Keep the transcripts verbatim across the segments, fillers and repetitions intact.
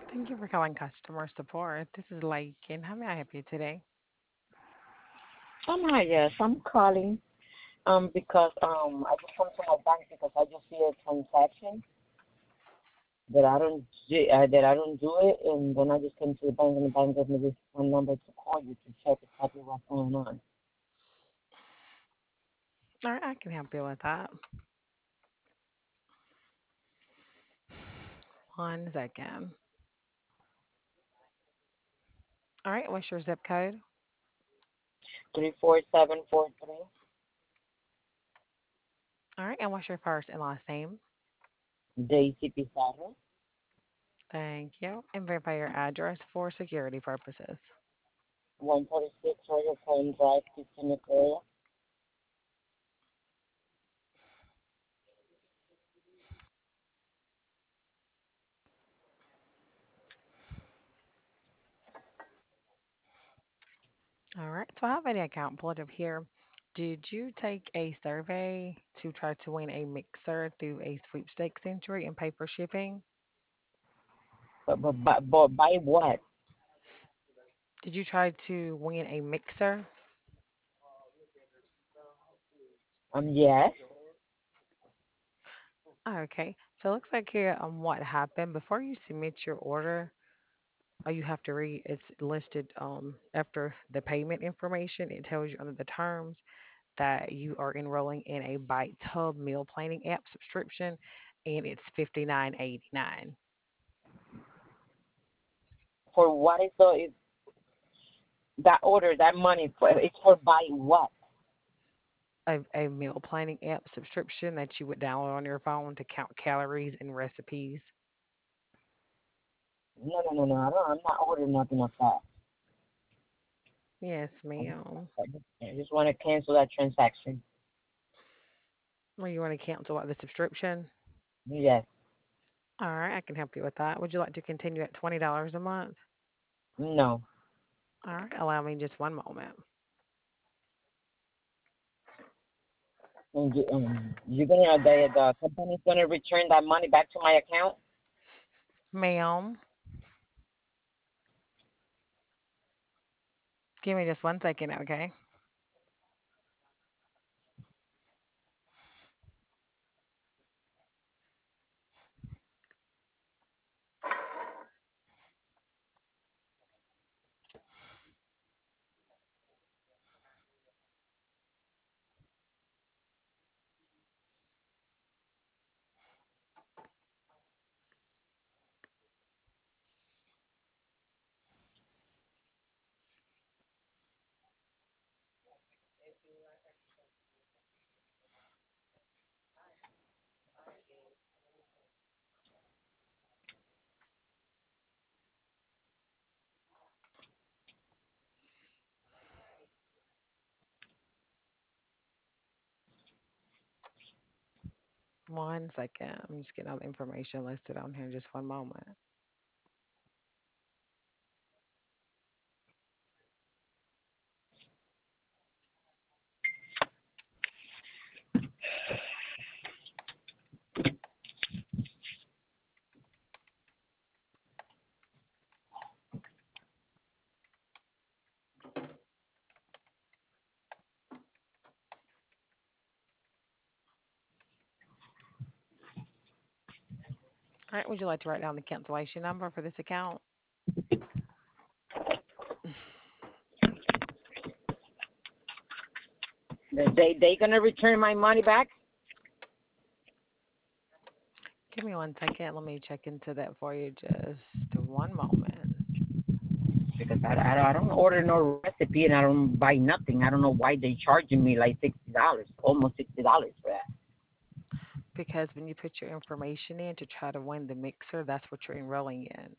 Thank you for calling customer support. This is Lakin. How may I help you today? Um, hi, yes, I'm calling um because um I just come to my bank because I just see a transaction that I don't do, uh, that I don't do it, and then I just came to the bank and the bank gave me this phone number to call you to check exactly what's going on. All right, I can help you with that. One second. All right, what's your zip code? Three four seven four three. All right, and what's your first and last name? Daisy Pizarro. Thank you. And verify your address for security purposes. One forty six Royal Plain Drive, Kissimmee, area. All right, so I have an account pulled up here. Did you take a survey to try to win a mixer through a sweepstakes entry and pay for shipping? But but but, but by what? Did you try to win a mixer? Um yes. Okay, so it looks like here um what happened before you submit your order. All you have to read it's listed um after the payment information. It tells you under the terms that you are enrolling in a Bites Hub meal planning app subscription, and it's fifty nine eighty nine. For what is the is that order that money for? It's for buy what? A, a meal planning app subscription that you would download on your phone to count calories and recipes. No no no no. I don't. I'm not ordering nothing of that. Yes, I just, ma'am. I just I just want to cancel that transaction. Well, you want to cancel what the subscription? Yes. All right, I can help you with that. Would you like to continue at twenty dollars a month? No. All right, allow me just one moment. And you, um, you're gonna the the company's gonna return that money back to my account. Ma'am, give me just one second, okay? One second. I'm just getting all the information listed on here. Just one moment. All right, would you like to write down the cancellation number for this account? They they they gonna return my money back Give me one second. Let me check into that for you. Just one moment. because I, I, I don't order no recipe and I don't buy nothing. I don't know why they charging me like sixty dollars, almost sixty dollars for that. Because when you put your information in to try to win the mixer, that's what you're enrolling in.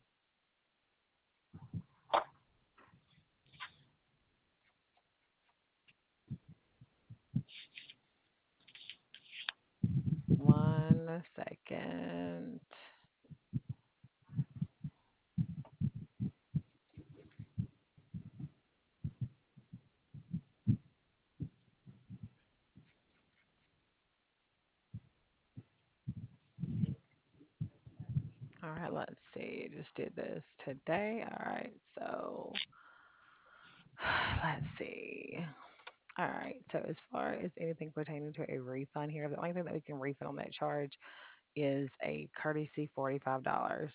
One second. All right, let's see. Just did this today. All right, so let's see. All right, so as far as anything pertaining to a refund here, the only thing that we can refund on that charge is a courtesy forty-five dollars.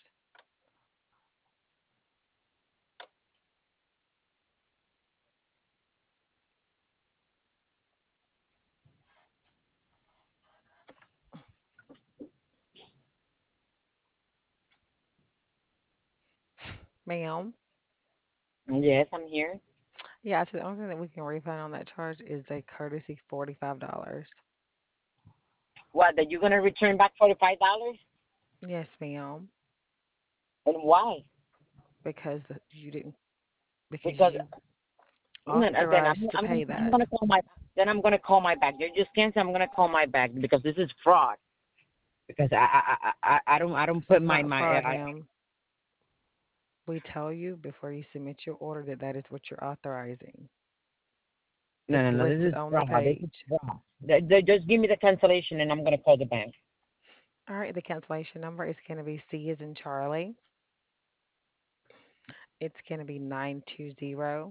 Ma'am. Yes, I'm here. Yeah, so the only thing that we can refund on that charge is a courtesy forty-five dollars. What? That you're gonna return back forty five dollars? Yes, ma'am, And why? because the- you didn't, because Because you then then I'm authorized to I'm gonna pay I'm that. gonna call my then I'm gonna call my bank. You just cancel. I'm gonna call my bank because this is fraud. Because I I I I, I don't I don't This put is my not my fraud, I, ma'am. We tell you before you submit your order that that is what you're authorizing. no It's no no. This listed is on the fraud. This is page. fraud. They, they just give me the cancellation and I'm gonna call the bank. All right, the cancellation number is going to be C as in Charlie. It's going to be nine two zero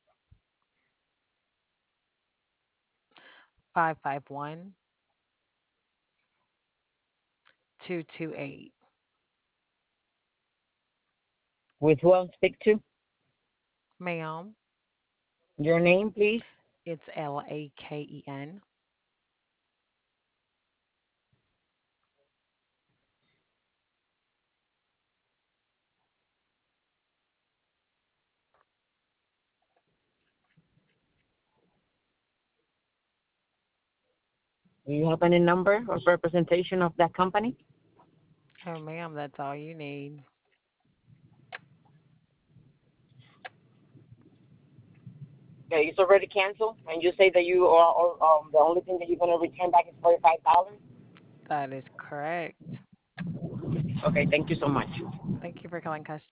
five five one two two eight. With who I'll speak to? Ma'am, Your name, please. it's L A K E N. Do you have any number or representation of that company? Oh, ma'am, that's all you need. Okay, it's already canceled, and you say that you are or, um the only thing that you're gonna return back is forty five dollars. That is correct. Okay, thank you so much. Thank you for calling customer.